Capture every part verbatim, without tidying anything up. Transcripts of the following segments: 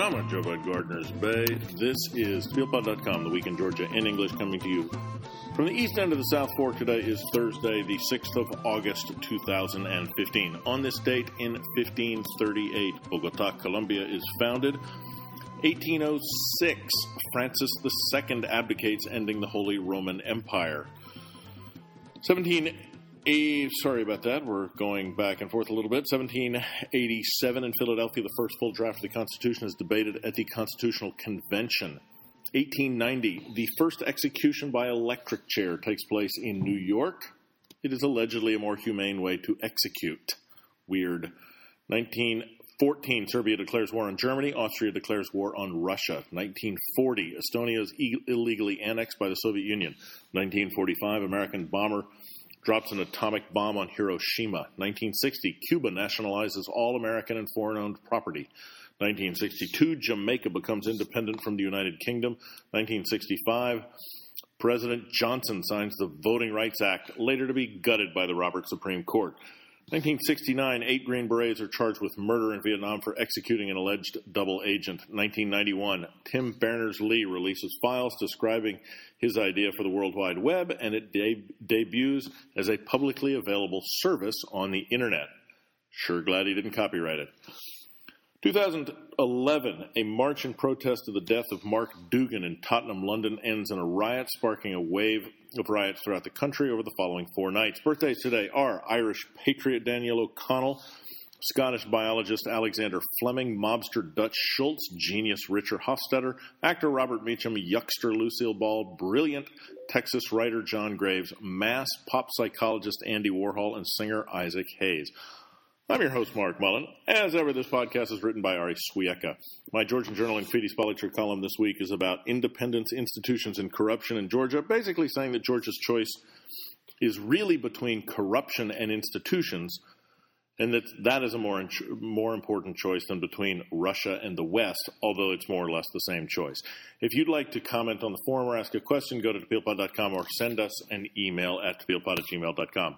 Jama Joe Bud Gardner's Bay. This is Steel Pod dot com, the week in Georgia in English, coming to you from the east end of the South Fork. Today is Thursday, the sixth of August, two thousand fifteen. On this date in fifteen thirty-eight, Bogota, Colombia is founded. eighteen oh six, Francis the Second abdicates, ending the Holy Roman Empire. seventeen eighty, sorry about that, we're going back and forth a little bit. seventeen eighty-seven in Philadelphia, the first full draft of the Constitution is debated at the Constitutional Convention. eighteen ninety, the first execution by electric chair takes place in New York. It is allegedly a more humane way to execute. Weird. nineteen fourteen, Serbia declares war on Germany. Austria declares war on Russia. nineteen forty, Estonia is e- illegally annexed by the Soviet Union. nineteen forty-five, American bomber drops an atomic bomb on Hiroshima. nineteen sixty, Cuba nationalizes all American and foreign-owned property. nineteen sixty-two, Jamaica becomes independent from the United Kingdom. nineteen sixty-five, President Johnson signs the Voting Rights Act, later to be gutted by the Roberts Supreme Court. nineteen sixty-nine, eight Green Berets are charged with murder in Vietnam for executing an alleged double agent. nineteen ninety-one, Tim Berners-Lee releases files describing his idea for the World Wide Web, and it de- debuts as a publicly available service on the Internet. Sure glad he didn't copyright it. twenty eleven, a march in protest of the death of Mark Dugan in Tottenham, London, ends in a riot, sparking a wave of riots throughout the country over the following four nights. Birthdays today are Irish patriot Daniel O'Connell, Scottish biologist Alexander Fleming, mobster Dutch Schultz, genius Richard Hofstadter, actor Robert Meacham, yuckster Lucille Ball, brilliant Texas writer John Graves, mass pop psychologist Andy Warhol, and singer Isaac Hayes. I'm your host, Mark Mullen. As ever, this podcast is written by Ari Swiecka. My Georgian Journal and Fides Politics column this week is about independence, institutions, and corruption in Georgia, basically saying that Georgia's choice is really between corruption and institutions, and that that is a more more important choice than between Russia and the West, although it's more or less the same choice. If you'd like to comment on the forum or ask a question, go to Tepeel Pod dot com or send us an email at Tepeel Pod at gmail dot com.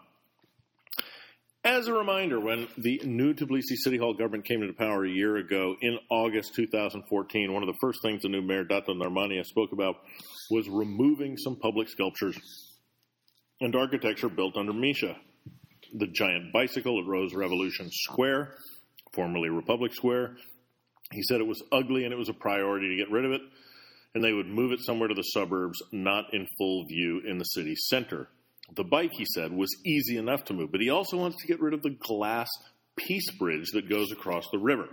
As a reminder, when the new Tbilisi City Hall government came into power a year ago in August two thousand fourteen, one of the first things the new mayor, Dato Narmania, spoke about was removing some public sculptures and architecture built under Misha. The giant bicycle at Rose Revolution Square, formerly Republic Square. He said it was ugly and it was a priority to get rid of it, and they would move it somewhere to the suburbs, not in full view in the city center. The bike, he said, was easy enough to move, but he also wants to get rid of the glass peace bridge that goes across the river.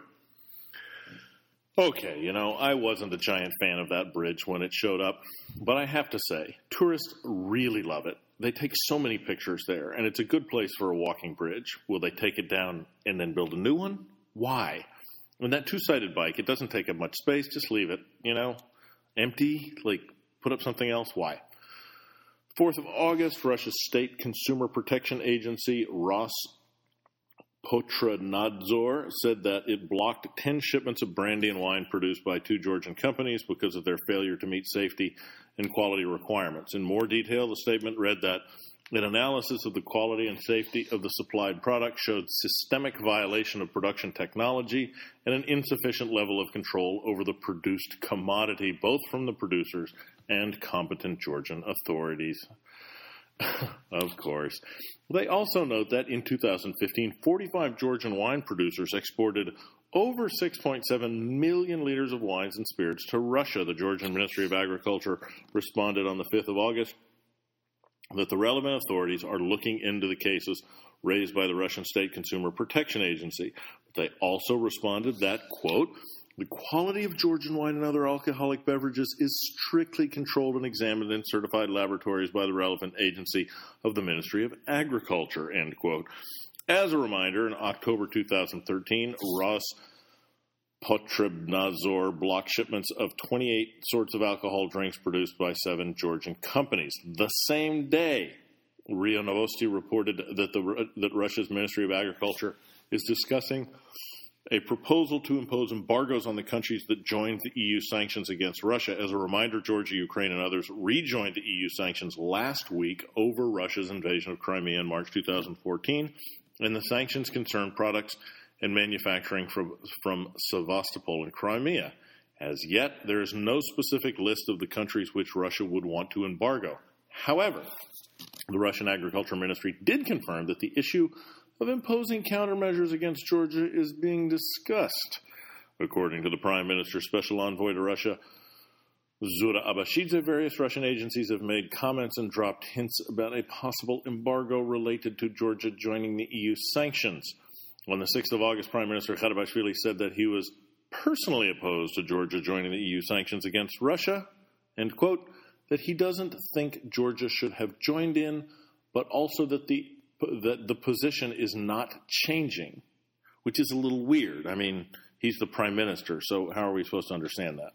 Okay, you know, I wasn't a giant fan of that bridge when it showed up, but I have to say, tourists really love it. They take so many pictures there, and it's a good place for a walking bridge. Will they take it down and then build a new one? Why? When that two-sided bike, it doesn't take up much space, just leave it, you know, empty, like put up something else. Why? fourth of August, Russia's state consumer protection agency, Rospotrebnadzor, said that it blocked ten shipments of brandy and wine produced by two Georgian companies because of their failure to meet safety and quality requirements. In more detail, the statement read that an analysis of the quality and safety of the supplied product showed systemic violation of production technology and an insufficient level of control over the produced commodity, both from the producers and competent Georgian authorities. Of course. They also note that in two thousand fifteen, forty-five Georgian wine producers exported over six point seven million liters of wines and spirits to Russia. The Georgian Ministry of Agriculture responded on the fifth of August that the relevant authorities are looking into the cases raised by the Russian State Consumer Protection Agency. But they also responded that, quote, the quality of Georgian wine and other alcoholic beverages is strictly controlled and examined in certified laboratories by the relevant agency of the Ministry of Agriculture, end quote. As a reminder, in October two thousand thirteen, Rospotrebnadzor blocked shipments of twenty-eight sorts of alcohol drinks produced by seven Georgian companies. The same day, RIA Novosti reported that, the, that Russia's Ministry of Agriculture is discussing a proposal to impose embargoes on the countries that joined the E U sanctions against Russia. As a reminder, Georgia, Ukraine, and others rejoined the E U sanctions last week over Russia's invasion of Crimea in March two thousand fourteen, and the sanctions concern products and manufacturing from, from Sevastopol and Crimea. As yet, there is no specific list of the countries which Russia would want to embargo. However, the Russian Agriculture Ministry did confirm that the issue of imposing countermeasures against Georgia is being discussed. According to the Prime Minister's Special Envoy to Russia, Zura Abashidze, various Russian agencies have made comments and dropped hints about a possible embargo related to Georgia joining the E U sanctions. On the sixth of August, Prime Minister Kharibashvili said that he was personally opposed to Georgia joining the E U sanctions against Russia, and, quote, that he doesn't think Georgia should have joined in, but also that the that the position is not changing, which is a little weird. I mean, he's the prime minister, so how are we supposed to understand that?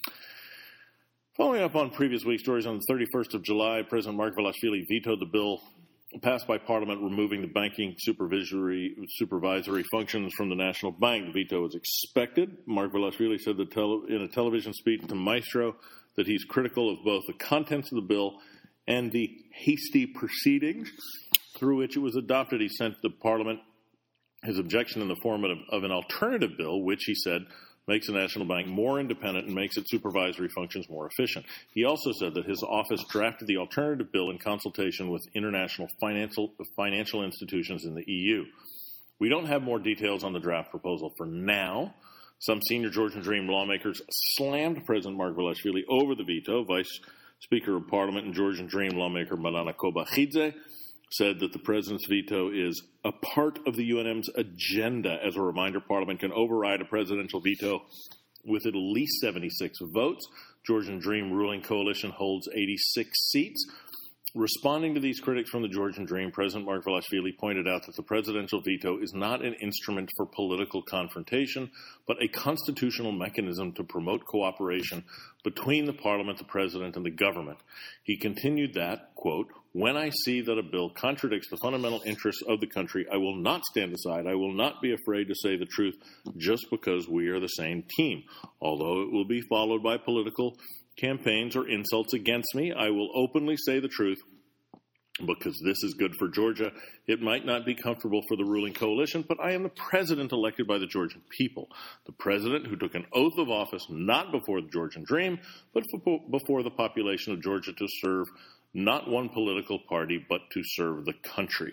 Following up on previous week's stories, on the thirty-first of July, President Margvelashvili vetoed the bill passed by Parliament removing the banking supervisory supervisory functions from the National Bank. The veto was expected. Margvelashvili said that tele, in a television speech to Maestro that he's critical of both the contents of the bill and the hasty proceedings through which it was adopted. He sent to Parliament his objection in the form of, of an alternative bill, which he said makes the National Bank more independent and makes its supervisory functions more efficient. He also said that his office drafted the alternative bill in consultation with international financial, financial institutions in the E U. We don't have more details on the draft proposal for now. Some senior Georgian Dream lawmakers slammed President Margvelashvili over the veto. Vice Speaker of Parliament and Georgian Dream lawmaker Malana Kobakhidze said that the president's veto is a part of the U N M's agenda. As a reminder, Parliament can override a presidential veto with at least seventy-six votes. Georgian Dream ruling coalition holds eighty-six seats. Responding to these critics from the Georgian Dream, President Margvelashvili pointed out that the presidential veto is not an instrument for political confrontation, but a constitutional mechanism to promote cooperation between the parliament, the president, and the government. He continued that, quote, "When I see that a bill contradicts the fundamental interests of the country, I will not stand aside. I will not be afraid to say the truth just because we are the same team. Although it will be followed by political campaigns or insults against me, I will openly say the truth because this is good for Georgia. It might not be comfortable for the ruling coalition, but I am the president elected by the Georgian people, the president who took an oath of office not before the Georgian Dream, but before the population of Georgia to serve not one political party, but to serve the country."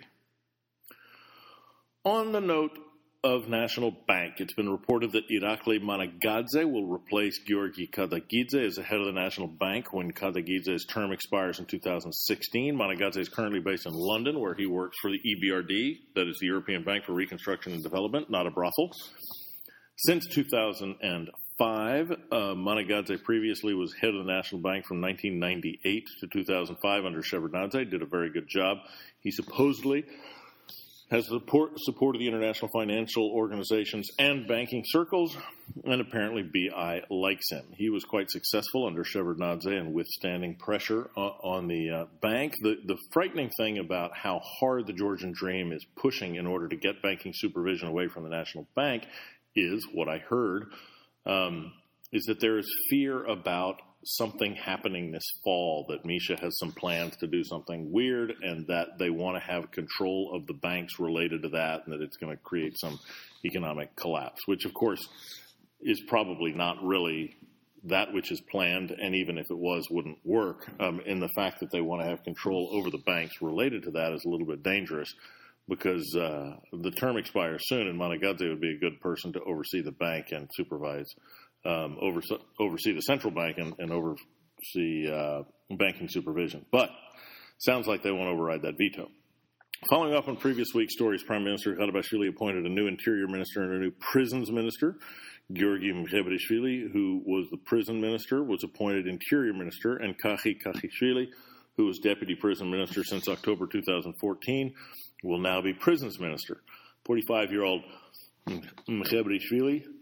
On the note of National Bank, it's been reported that Irakli Managadze will replace Georgi Kadagidze as the head of the National Bank when Kadagidze's term expires in two thousand sixteen. Managadze is currently based in London, where he works for the E B R D, that is the European Bank for Reconstruction and Development, not a brothel. Since two thousand five, uh, Managadze previously was head of the National Bank from nineteen ninety-eight to two thousand five under Shevardnadze, did a very good job. He supposedly has the support, support of the international financial organizations and banking circles, and apparently B I likes him. He was quite successful under Shevardnadze in withstanding pressure on, on the uh, bank. The, the frightening thing about how hard the Georgian Dream is pushing in order to get banking supervision away from the National Bank is, what I heard, um, is that there is fear about something happening this fall, that Misha has some plans to do something weird and that they want to have control of the banks related to that, and that it's going to create some economic collapse, which of course is probably not really that which is planned, and even if it was, wouldn't work. Um, and the fact that they want to have control over the banks related to that is a little bit dangerous, because uh, the term expires soon, and Managadze would be a good person to oversee the bank and supervise Um, over, oversee the central bank and, and oversee uh, banking supervision. But sounds like they won't override that veto. Following up on previous week's stories, Prime Minister Kharibashvili appointed a new interior minister and a new prisons minister. Georgi Mkhebrishvili, who was the prison minister, was appointed interior minister, and Kachi Kakhishvili, who was deputy prison minister since October two thousand fourteen, will now be prisons minister. forty-five-year-old Mkhebrishvili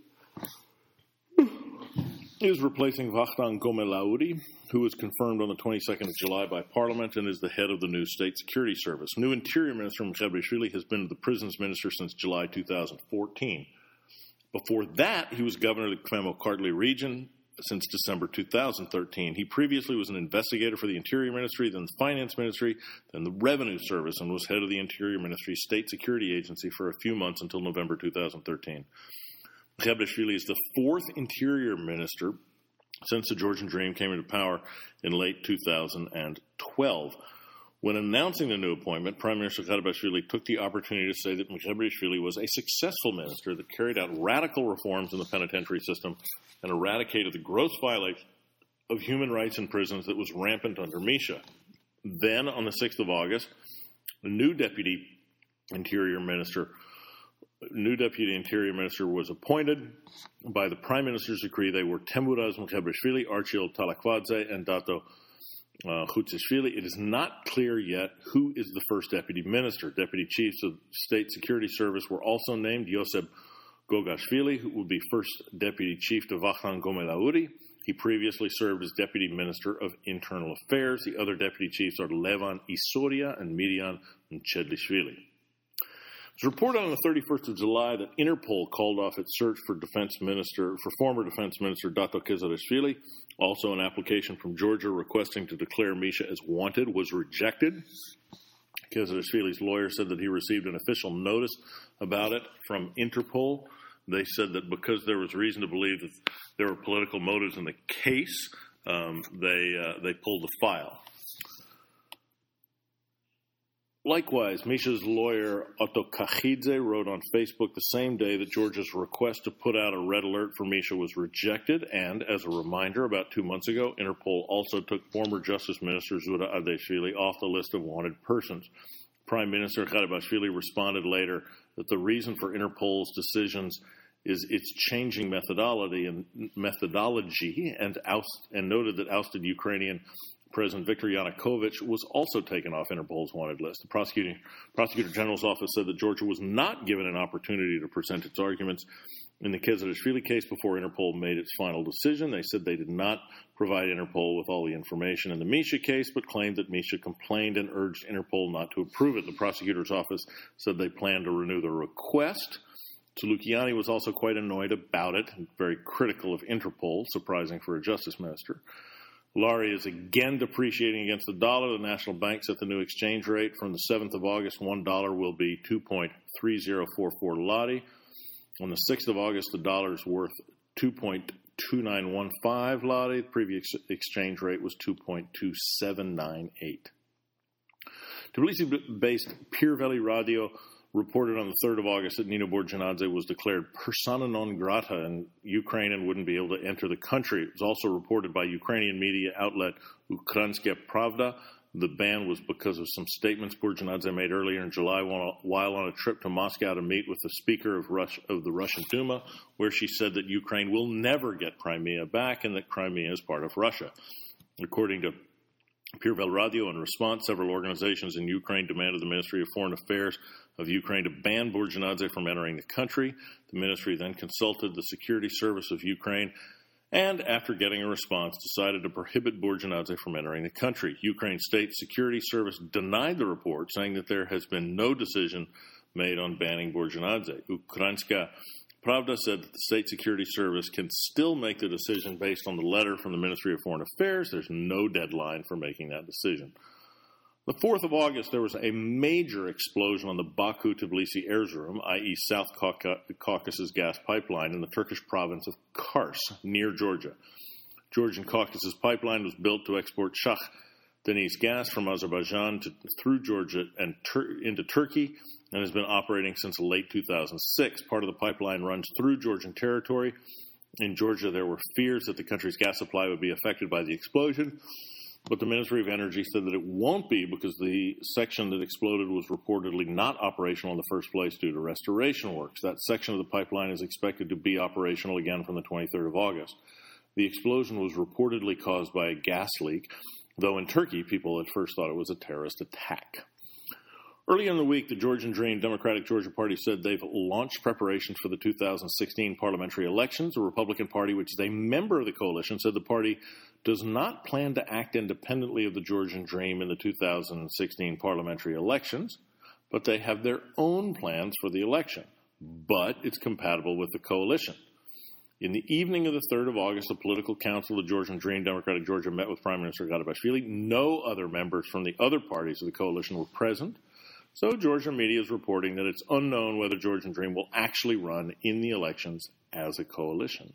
is replacing Vakhtang Gomelauri, who was confirmed on the twenty-second of July by Parliament and is the head of the new State Security Service. New Interior Minister Mkhebrishvili has been the Prisons Minister since July two thousand fourteen. Before that, he was governor of the Kvemo-Kartli region since December two thousand thirteen. He previously was an investigator for the Interior Ministry, then the Finance Ministry, then the Revenue Service, and was head of the Interior Ministry State Security Agency for a few months until November two thousand thirteen. Mekhebrishvili is the fourth Interior Minister since the Georgian Dream came into power in late two thousand twelve. When announcing the new appointment, Prime Minister Karabarishvili took the opportunity to say that Mekhebrishvili was a successful minister that carried out radical reforms in the penitentiary system and eradicated the gross violation of human rights in prisons that was rampant under Misha. Then, on the sixth of August, a new deputy interior minister, new deputy interior minister was appointed by the Prime Minister's decree. They were Temburaz Mekhebrishvili, Archil Talakvadze, and Dato Uh, Khutsishvili. It is not clear yet who is the first deputy minister. Deputy chiefs of State Security Service were also named. Yoseb Gogashvili, who will be first deputy chief to Vakhtang Gomelauri. He previously served as deputy minister of Internal Affairs. The other deputy chiefs are Levan Isoria and Miriam Chedlishvili. It was reported on the thirty-first of July that Interpol called off its search for defense minister, for former defense minister Dato Kezarishvili. Also, an application from Georgia requesting to declare Misha as wanted was rejected. Kezarishvili's lawyer said that he received an official notice about it from Interpol. They said that because there was reason to believe that there were political motives in the case, um, they uh, they pulled the file. Likewise, Misha's lawyer, Otto Kachidze, wrote on Facebook the same day that Georgia's request to put out a red alert for Misha was rejected, and, as a reminder, about two months ago, Interpol also took former Justice Minister Zura Ardeshvili off the list of wanted persons. Prime Minister Karabarishvili responded later that the reason for Interpol's decisions is its changing methodology and methodology, and, oust, and noted that ousted Ukrainian President Viktor Yanukovych was also taken off Interpol's wanted list. The prosecuting, Prosecutor General's office said that Georgia was not given an opportunity to present its arguments in the Kezarishvili case before Interpol made its final decision. They said they did not provide Interpol with all the information in the Misha case, but claimed that Misha complained and urged Interpol not to approve it. The prosecutor's office said they planned to renew the request. Tzulukiani was also quite annoyed about it and very critical of Interpol, surprising for a justice minister. Lari is again depreciating against the dollar. The National Bank set the new exchange rate. From the seventh of August, one dollar will be two point three zero four four lari. On the sixth of August, the dollar is worth two point two nine one five lari. The previous exchange rate was two point two seven nine eight. Tbilisi-based Pir Valley Radio reported on the third of August that Nino Borjanadze was declared persona non grata in Ukraine and wouldn't be able to enter the country. It was also reported by Ukrainian media outlet Ukrainska Pravda. The ban was because of some statements Borjanadze made earlier in July while on a trip to Moscow to meet with the Speaker of, Rus- of the Russian Duma, where she said that Ukraine will never get Crimea back and that Crimea is part of Russia. According to Pir Valley Radio, in response, several organizations in Ukraine demanded the Ministry of Foreign Affairs of Ukraine to ban Borjanadze from entering the country. The ministry then consulted the Security Service of Ukraine and, after getting a response, decided to prohibit Borjanadze from entering the country. Ukraine State Security Service denied the report, saying that there has been no decision made on banning Borjanadze. Ukrainska Pravda said that the State Security Service can still make the decision based on the letter from the Ministry of Foreign Affairs. There's no deadline for making that decision. The fourth of August, there was a major explosion on the Baku-Tbilisi Erzurum, that is. South Caucasus gas pipeline in the Turkish province of Kars, near Georgia. Georgian Caucasus pipeline was built to export Shah Deniz gas from Azerbaijan to, through Georgia and tur- into Turkey, and has been operating since late two thousand six. Part of the pipeline runs through Georgian territory. In Georgia, there were fears that the country's gas supply would be affected by the explosion, but the Ministry of Energy said that it won't be because the section that exploded was reportedly not operational in the first place due to restoration works. That section of the pipeline is expected to be operational again from the twenty-third of August. The explosion was reportedly caused by a gas leak, though in Turkey, people at first thought it was a terrorist attack. Early in the week, the Georgian Dream Democratic Georgia Party said they've launched preparations for the two thousand sixteen parliamentary elections. The Republican Party, which is a member of the coalition, said the party does not plan to act independently of the Georgian Dream in the two thousand sixteen parliamentary elections, but they have their own plans for the election. But it's compatible with the coalition. In the evening of the third of August, the political council of the Georgian Dream, Democratic Georgia, met with Prime Minister Garibashvili. No other members from the other parties of the coalition were present. So Georgian media is reporting that it's unknown whether Georgian Dream will actually run in the elections as a coalition.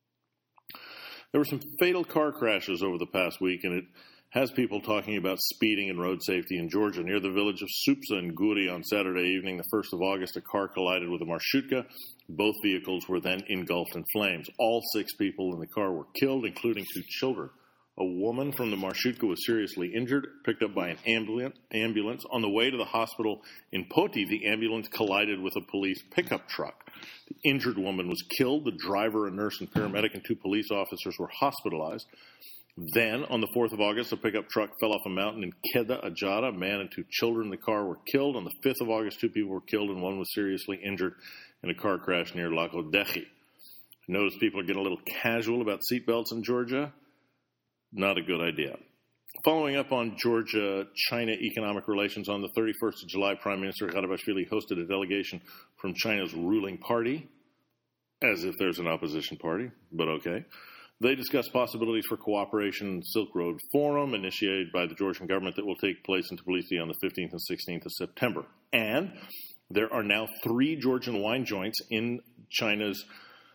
There were some fatal car crashes over the past week, and it has people talking about speeding and road safety in Georgia. Near the village of Supsa in Guri on Saturday evening, the first of August, a car collided with a marshutka. Both vehicles were then engulfed in flames. All six people in the car were killed, including two children. A woman from the marshutka was seriously injured, picked up by an ambulance. On the way to the hospital in Poti, the ambulance collided with a police pickup truck. The injured woman was killed. The driver, a nurse, and paramedic, and two police officers were hospitalized. Then, on the fourth of August, a pickup truck fell off a mountain in Keda Ajara. A man and two children in the car were killed. On the fifth of August, two people were killed and one was seriously injured in a car crash near Lakodechi. Notice people are getting a little casual about seatbelts in Georgia. Not a good idea. Following up on Georgia-China economic relations, on the thirty-first of July, Prime Minister Garibashvili hosted a delegation from China's ruling party, as if there's an opposition party, but okay. They discussed possibilities for cooperation in the Silk Road Forum, initiated by the Georgian government, that will take place in Tbilisi on the fifteenth and sixteenth of September. And there are now three Georgian wine joints in China's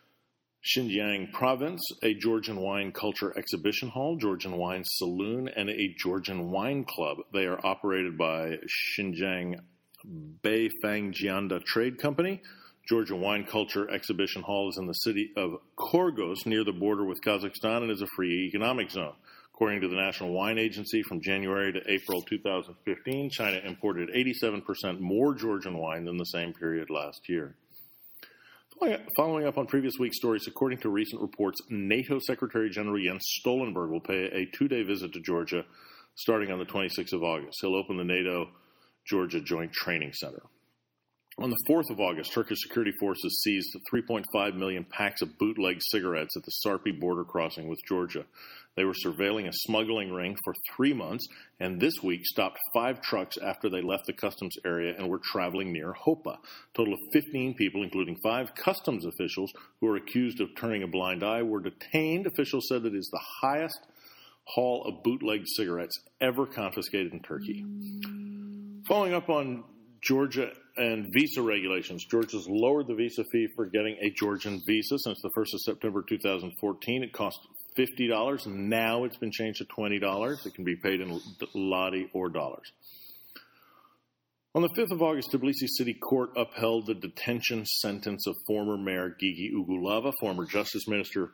Xinjiang province: a Georgian wine culture exhibition hall, Georgian wine saloon, and a Georgian wine club. They are operated by Xinjiang Beifang Jianda Trade Company. Georgian Wine Culture Exhibition Hall is in the city of Korgos, near the border with Kazakhstan, and is a free economic zone. According to the National Wine Agency, from January to April two thousand fifteen, China imported eighty-seven percent more Georgian wine than the same period last year. Following up on previous week's stories, according to recent reports, NATO Secretary General Jens Stoltenberg will pay a two-day visit to Georgia starting on the twenty-sixth of August. He'll open the NATO-Georgia Joint Training Center. On the fourth of August, Turkish security forces seized three point five million packs of bootleg cigarettes at the Sarpi border crossing with Georgia. They were surveilling a smuggling ring for three months, and this week stopped five trucks after they left the customs area and were traveling near Hopa. A total of fifteen people, including five customs officials who are accused of turning a blind eye, were detained. Officials said that it is the highest haul of bootleg cigarettes ever confiscated in Turkey. Following up on Georgia and visa regulations. Georgia's lowered the visa fee for getting a Georgian visa since the first of September two thousand fourteen. It cost fifty dollars. Now it's been changed to twenty dollars. It can be paid in lari or dollars. On the fifth of August, Tbilisi City Court upheld the detention sentence of former Mayor Gigi Ugulava, former Justice Minister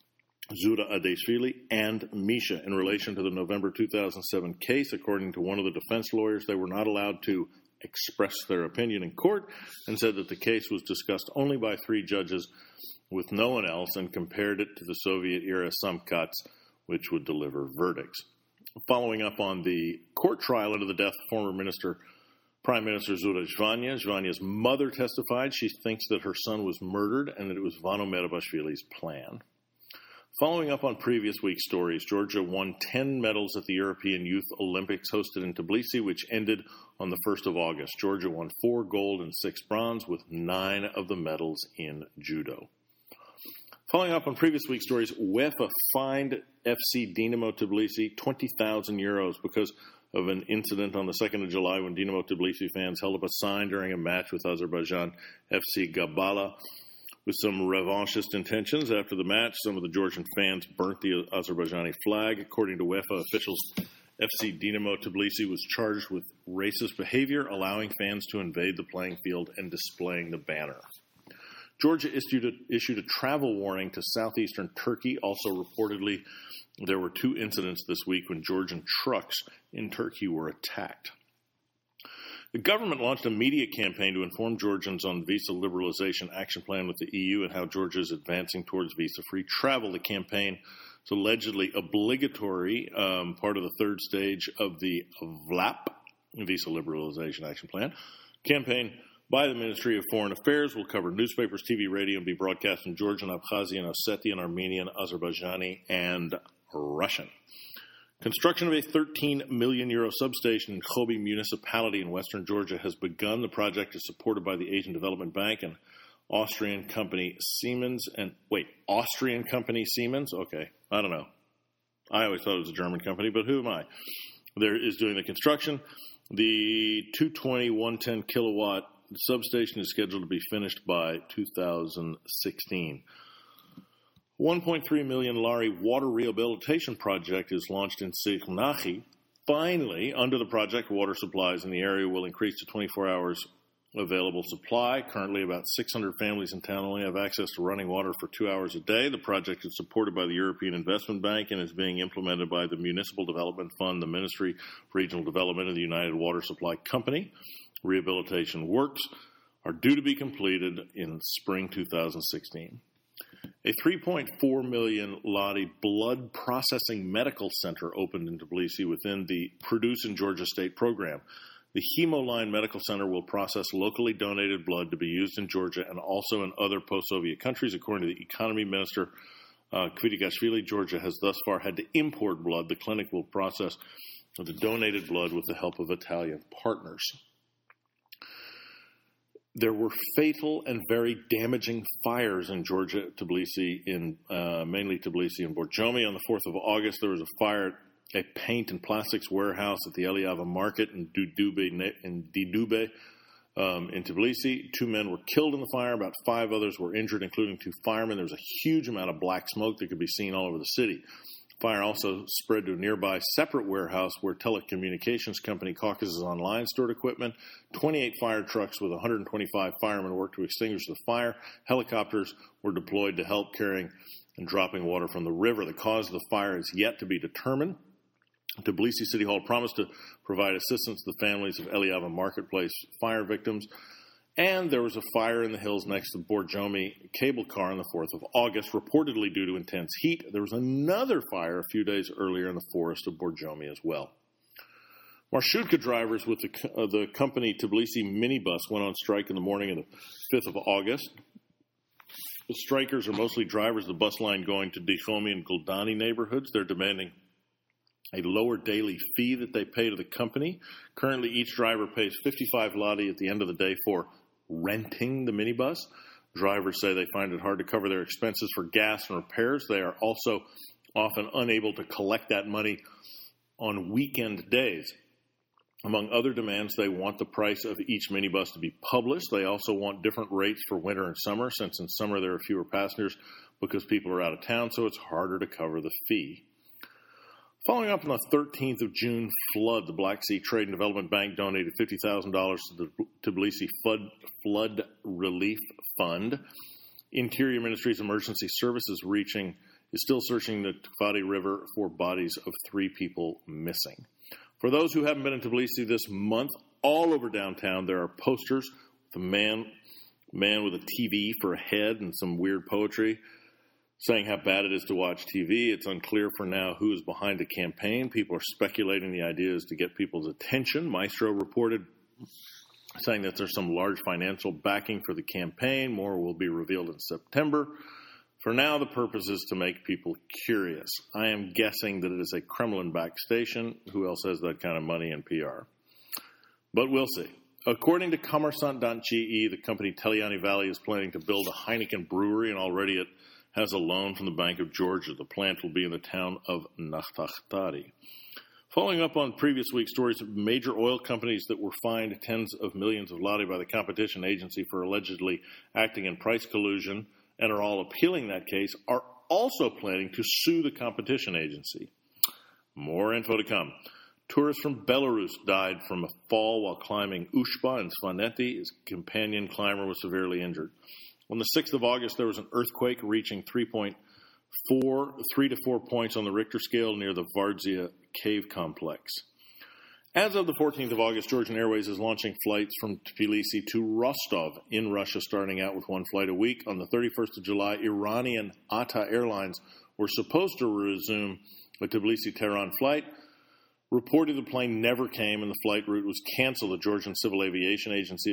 Zura Adeshvili, and Misha in relation to the November two thousand seven case. According to one of the defense lawyers, they were not allowed to express their opinion in court and said that the case was discussed only by three judges with no one else, and compared it to the Soviet-era Samkats, which would deliver verdicts. Following up on the court trial into the death of former minister, Prime Minister Zura Zvanya, Zvanya's mother testified she thinks that her son was murdered and that it was Vano Merabashvili's plan. Following up on previous week's stories, Georgia won ten medals at the European Youth Olympics hosted in Tbilisi, which ended on the first of August. Georgia won four gold and six bronze, with nine of the medals in judo. Following up on previous week's stories, UEFA fined F C Dinamo Tbilisi twenty thousand euros because of an incident on the second of July when Dinamo Tbilisi fans held up a sign during a match with Azerbaijan F C Gabala with some revanchist intentions. After the match, some of the Georgian fans burnt the Azerbaijani flag. According to UEFA officials, F C Dinamo Tbilisi was charged with racist behavior, allowing fans to invade the playing field and displaying the banner. Georgia issued a, issued a travel warning to southeastern Turkey. Also reportedly, there were two incidents this week when Georgian trucks in Turkey were attacked. The government launched a media campaign to inform Georgians on visa liberalization action plan with the E U and how Georgia is advancing towards visa-free travel. The campaign is allegedly obligatory, um, part of the third stage of the V L A P, Visa Liberalization Action Plan. Campaign by the Ministry of Foreign Affairs will cover newspapers, T V, radio, and be broadcast in Georgian, Abkhazian, Ossetian, Armenian, Azerbaijani, and Russian. Construction of a thirteen million euro substation in Khobi municipality in western Georgia has begun. The project is supported by the Asian Development Bank and Austrian company Siemens and wait, Austrian company Siemens? Okay, I don't know. I always thought it was a German company, but who am I? There is doing the construction. The two twenty, one ten kilowatt substation is scheduled to be finished by two thousand sixteen. one point three million lari water rehabilitation project is launched in Signachi. Finally, under the project, water supplies in the area will increase to twenty-four hours available supply. Currently, about six hundred families in town only have access to running water for two hours a day. The project is supported by the European Investment Bank and is being implemented by the Municipal Development Fund, the Ministry of Regional Development, and the United Water Supply Company. Rehabilitation works are due to be completed in spring two thousand sixteen. A three point four million lari blood processing medical center opened in Tbilisi within the Produce in Georgia State program. The Hemoline Medical Center will process locally donated blood to be used in Georgia and also in other post-Soviet countries. According to the Economy Minister, uh, Kvitikashvili, Georgia has thus far had to import blood. The clinic will process the donated blood with the help of Italian partners. There were fatal and very damaging fires in Georgia, Tbilisi, in uh, mainly Tbilisi and Borjomi. On the fourth of August, there was a fire at a paint and plastics warehouse at the Eliava Market in Dudube, in Didube, um, in Tbilisi. Two men were killed in the fire. About five others were injured, including two firemen. There was a huge amount of black smoke that could be seen all over the city. Fire also spread to a nearby separate warehouse where telecommunications company Caucasus Online stored equipment. twenty-eight fire trucks with one hundred twenty-five firemen worked to extinguish the fire. Helicopters were deployed to help carrying and dropping water from the river. The cause of the fire is yet to be determined. Tbilisi City Hall promised to provide assistance to the families of Eliava Marketplace fire victims. And there was a fire in the hills next to Borjomi cable car on the fourth of August, reportedly due to intense heat. There was another fire a few days earlier in the forest of Borjomi as well. Marshutka drivers with the, uh, the company Tbilisi minibus went on strike in the morning of the fifth of August. The strikers are mostly drivers of the bus line going to Dikhomi and Guldani neighborhoods. They're demanding a lower daily fee that they pay to the company. Currently, each driver pays fifty-five lari at the end of the day for renting the minibus. Drivers say they find it hard to cover their expenses for gas and repairs. They are also often unable to collect that money on weekend days. Among other demands, they want the price of each minibus to be published. They also want different rates for winter and summer, since in summer there are fewer passengers because people are out of town, so it's harder to cover the fee. Following up on the thirteenth of June flood, the Black Sea Trade and Development Bank donated fifty thousand dollars to the Tbilisi Flood, Flood Relief Fund. Interior Ministry's Emergency Services reaching is still searching the Tufati River for bodies of three people missing. For those who haven't been in Tbilisi this month, all over downtown there are posters with a man, man with a T V for a head and some weird poetry saying how bad it is to watch T V. It's unclear for now who is behind the campaign. People are speculating the idea is to get people's attention. Maestro reported saying that there's some large financial backing for the campaign. More will be revealed in September. For now, the purpose is to make people curious. I am guessing that it is a Kremlin-backed station. Who else has that kind of money and P R? But we'll see. According to Kommersant dot G E, the company Teliani Valley is planning to build a Heineken brewery, and already it has a loan from the Bank of Georgia. The plant will be in the town of Nakhtakhtari. Following up on previous week's stories of major oil companies that were fined tens of millions of lari by the competition agency for allegedly acting in price collusion and are all appealing that case, are also planning to sue the competition agency. More info to come. Tourist from Belarus died from a fall while climbing Ushba in Svaneti. His companion climber was severely injured. On the sixth of August, there was an earthquake reaching three point four, three to four points on the Richter scale near the Vardzia cave complex. As of the fourteenth of August, Georgian Airways is launching flights from Tbilisi to Rostov in Russia, starting out with one flight a week. On the thirty-first of July, Iranian Ata Airlines were supposed to resume a Tbilisi-Tehran flight. Reported the plane never came and the flight route was canceled. The Georgian Civil Aviation Agency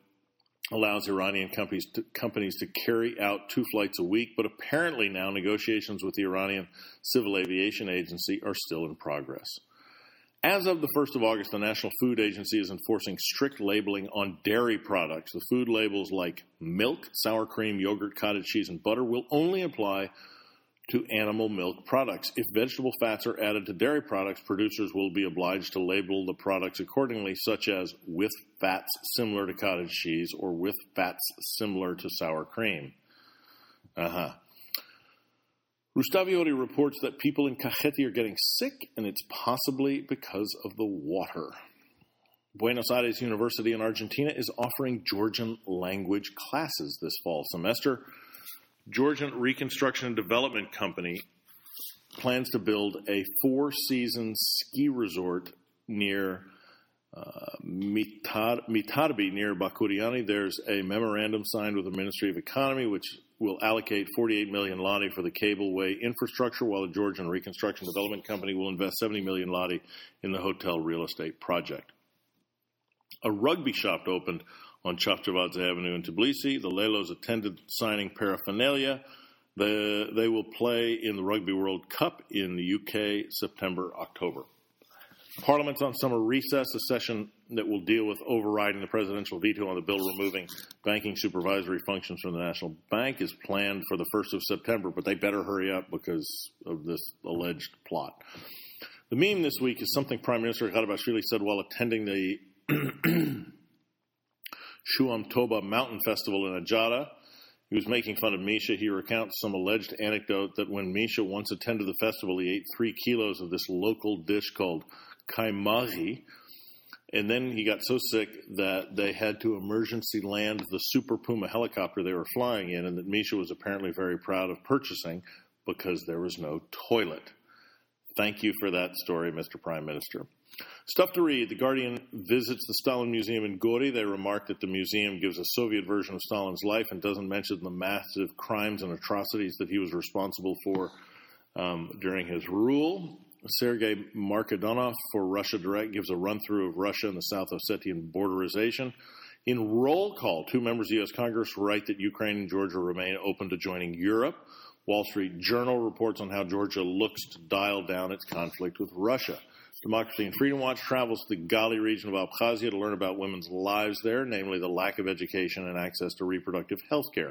allows Iranian companies to, companies to carry out two flights a week, but apparently now negotiations with the Iranian Civil Aviation Agency are still in progress. As of the first of August, the National Food Agency is enforcing strict labeling on dairy products. The food labels like milk, sour cream, yogurt, cottage cheese, and butter will only apply to animal milk products. If vegetable fats are added to dairy products, producers will be obliged to label the products accordingly, such as with fats similar to cottage cheese or with fats similar to sour cream. Uh-huh. Rustavioti reports that people in Cajete are getting sick, and it's possibly because of the water. Buenos Aires University in Argentina is offering Georgian language classes this fall semester. Georgian Reconstruction and Development Company plans to build a four-season ski resort near uh, Mitar- Mitarbi, near Bakuriani. There's a memorandum signed with the Ministry of Economy, which will allocate forty-eight million lari for the cableway infrastructure, while the Georgian Reconstruction Development Company will invest seventy million lari in the hotel real estate project. A rugby shop opened on Chavchavadze Avenue in Tbilisi. The Lelos attended signing paraphernalia. The, they will play in the Rugby World Cup in the U K September, October. Parliament's on summer recess. A session that will deal with overriding the presidential veto on the bill removing banking supervisory functions from the National Bank is planned for the first of September, but they better hurry up because of this alleged plot. The meme this week is something Prime Minister Garibashvili said while attending the Shuam Toba Mountain Festival in Ajara. He was making fun of Misha. He recounts some alleged anecdote that when Misha once attended the festival, he ate three kilos of this local dish called kaimari, and then he got so sick that they had to emergency land the Super Puma helicopter they were flying in, and that Misha was apparently very proud of purchasing because there was no toilet. Thank you for that story, Mister Prime Minister. Stuff to read. The Guardian visits the Stalin Museum in Gori. They remark that the museum gives a Soviet version of Stalin's life and doesn't mention the massive crimes and atrocities that he was responsible for um, during his rule. Sergei Markadonov for Russia Direct gives a run-through of Russia and the South Ossetian borderization. In Roll Call, two members of the U S Congress write that Ukraine and Georgia remain open to joining Europe. Wall Street Journal reports on how Georgia looks to dial down its conflict with Russia. Democracy and Freedom Watch travels to the Gali region of Abkhazia to learn about women's lives there, namely the lack of education and access to reproductive health care.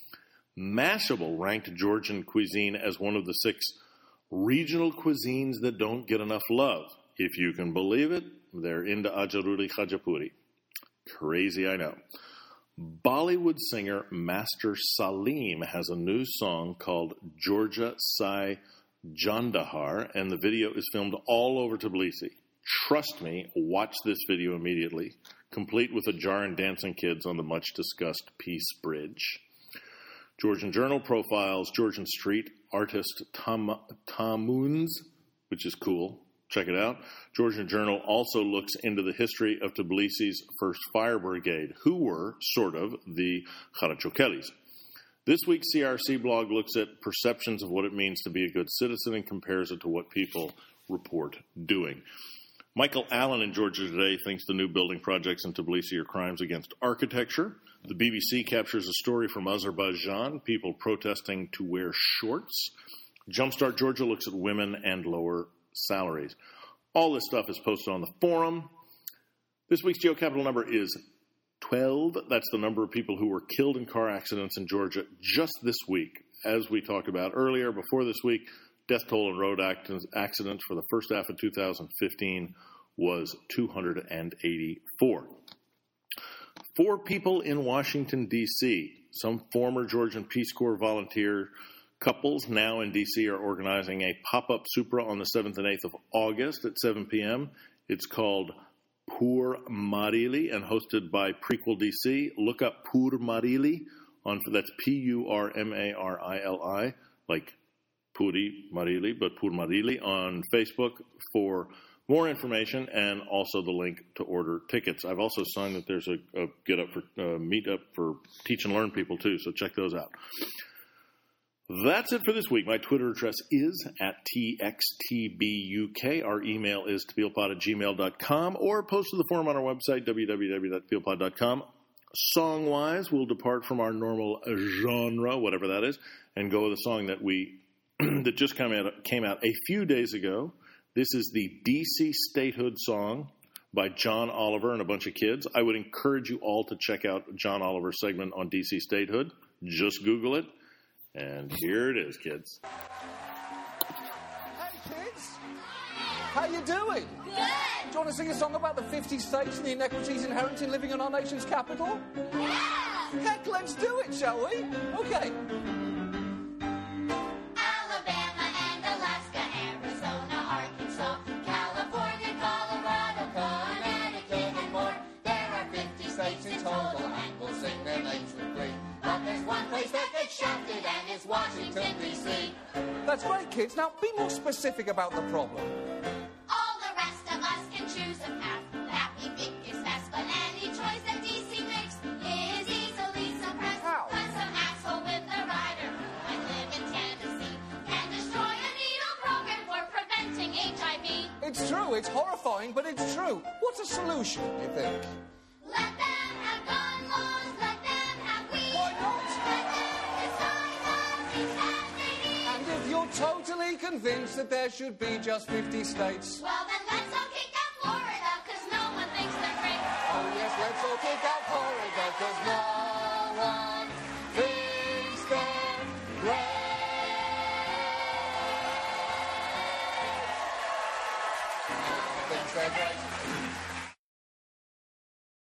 Mashable ranked Georgian cuisine as one of the six regional cuisines that don't get enough love. If you can believe it, they're into Ajaruri Khajapuri. Crazy, I know. Bollywood singer Master Salim has a new song called Georgia Sai Jandahar, and the video is filmed all over Tbilisi. Trust me, watch this video immediately, complete with a jar and dancing kids on the much-discussed Peace Bridge. Georgian Journal profiles Georgian street artist Tam- Tamuns, which is cool. Check it out. Georgian Journal also looks into the history of Tbilisi's first fire brigade, who were, sort of, the Kharachokelis. This week's C R C blog looks at perceptions of what it means to be a good citizen and compares it to what people report doing. Michael Allen in Georgia Today thinks the new building projects in Tbilisi are crimes against architecture. The B B C captures a story from Azerbaijan, people protesting to wear shorts. Jumpstart Georgia looks at women and lower salaries. All this stuff is posted on the forum. This week's GeoCapital number is twelve. That's the number of people who were killed in car accidents in Georgia just this week. As we talked about earlier, before this week, death toll in road accidents for the first half of two thousand fifteen was two hundred eighty-four. Four people in Washington, D C, some former Georgian Peace Corps volunteer couples now in D C are organizing a pop-up Supra on the seventh and eighth of August at seven p.m. It's called Pur Marili and hosted by Prequel D C. Look up Pur Marili on that's P U R M A R I L I, like Puri Marili, but Pur Marili on Facebook for more information and also the link to order tickets. I've also signed that there's a, a get up for uh, meet up for teach and learn people too, so check those out. That's it for this week. My Twitter address is at T X T B U K. Our email is tbilpod at gmail dot com, or post to the forum on our website, w w w dot tbilpod dot com. Song-wise, we'll depart from our normal genre, whatever that is, and go with a song that we that just came out, came out a few days ago. This is the D C Statehood song by John Oliver and a bunch of kids. I would encourage you all to check out John Oliver's segment on D C Statehood. Just Google it. And here it is, kids. Hey, kids. How you doing? Good. Do you want to sing a song about the fifty states and the inequities inherent in living in our nation's capital? Yeah. Heck, let's do it, shall we? Okay. Alabama and Alaska, Arizona, Arkansas, California, Colorado, Connecticut, and more. There are fifty states in total, and we'll sing their names with glee. But there's one place that gets shafted, and it's Washington, D C That's great, kids. Now, be more specific about the problem. All the rest of us can choose a path that we think is best, but any choice that D C makes is easily suppressed. How? When some asshole with a rider who might live in Tennessee can destroy a needle program for preventing H I V. It's true. It's horrifying, but it's true. What's a solution, you think? Let them have gun laws, let them have weed. Why not? Let them decide the seats that they need. And if you're totally convinced that there should be just fifty states... Well, then let's all kick out Florida, because no one thinks they're great. Oh, yes, let's all kick out Florida, because no one thinks they're great. No one thinks they're great.